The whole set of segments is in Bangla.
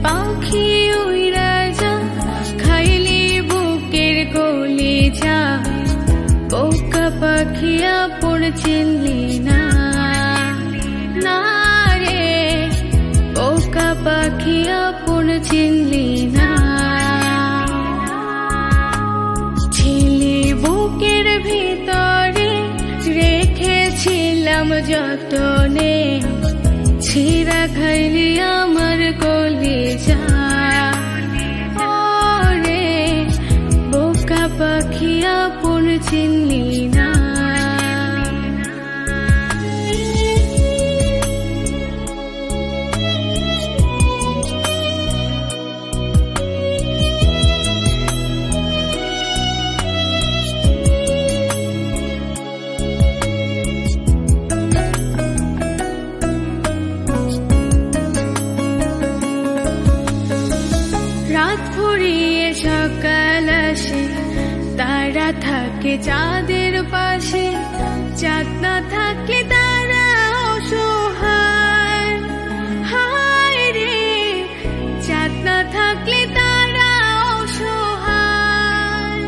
পাখি উইরা যা খাইলি বুকের কলিজা বোকা পাখি আপন চিনলি না না রে বোকা পাখি আপন চিনলি না ছিলি বুকের ভিতরে রেখেছিলাম যতনে ছিঁড়া খাইলি আমার কলিজা ওরে বোকা পাখি আপন চিনলি না রাত ফুরিয়ে সকাল আসে তারা থাকে চাঁদের পাশে চাঁদ না থাকলে তারা অসহায় হায় রে চাঁদ না থাকলে তারা অসহায়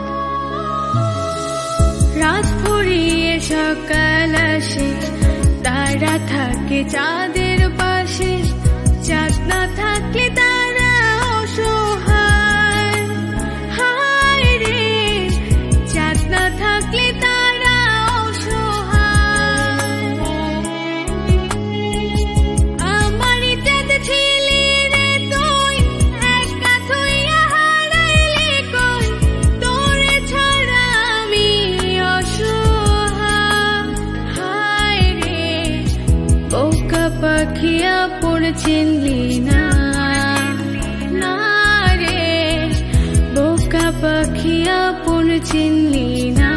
রাত ফুরিয়ে সকাল আসে তারা থাকে চাঁদের পাশে চাঁদ না থাকলে তারা অসহায় হায় রে চাঁদ না থাকলে তারা অসহায় আমারই চাঁদ ছিলি রে তুই একা থইয়া হারাইলি কই তোরে ছাড়া আমি অসহায় হায় রে বোকা পাখি আপন চিনলি না না রে বোকা পাখি আপন চিনলি না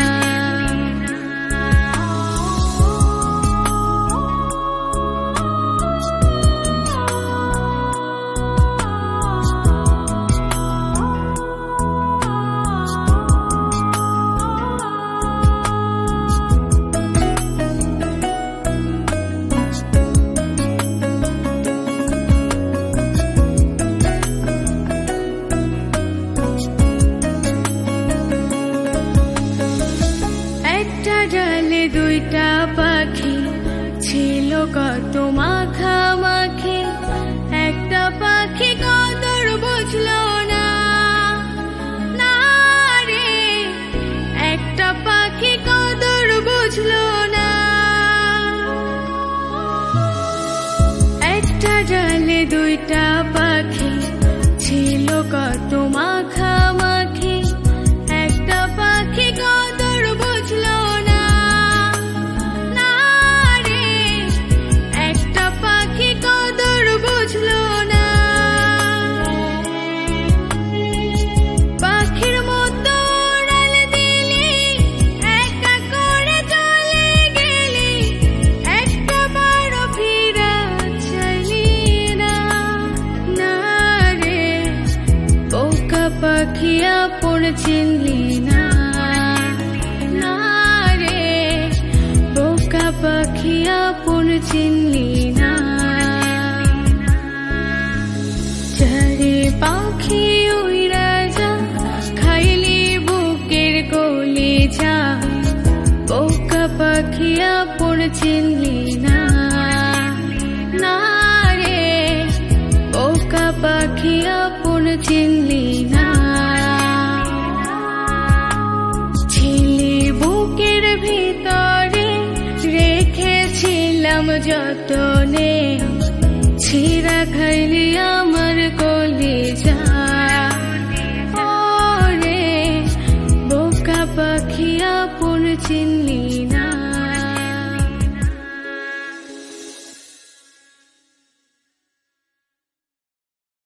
একটা ডালে দুইটা পাখি ছিল কত মাখামাখি একটা পাখি কদর বুঝলো না না রে একটা পাখি কদর বুঝলো না একটা ডালে দুইটা পাখি ছিল কত মাখামাখি একটা পাখি কদর বুঝলো না না রে একটা পাখি কদর বুঝলো না পাখির মতো উড়াল দিলি একা করে চলে গেলি একটা বারো ফিরা চাইলি না না রে বোকা পাখি আপন চিনলি না না রে বোকা পাখি আপন চিনলি না চারে পাখি উইরা যা খাইলি বুকের কলিজা বোকা পাখি আপন চিনলি না না রে বোকা পাখি আপন চিনলি না ছিলি বুকের ভিতরে রেখেছিলাম যতনে ছিঁড়া খাইলি আমার কলিজা ওরে বোকা পাখি আপন চিনলি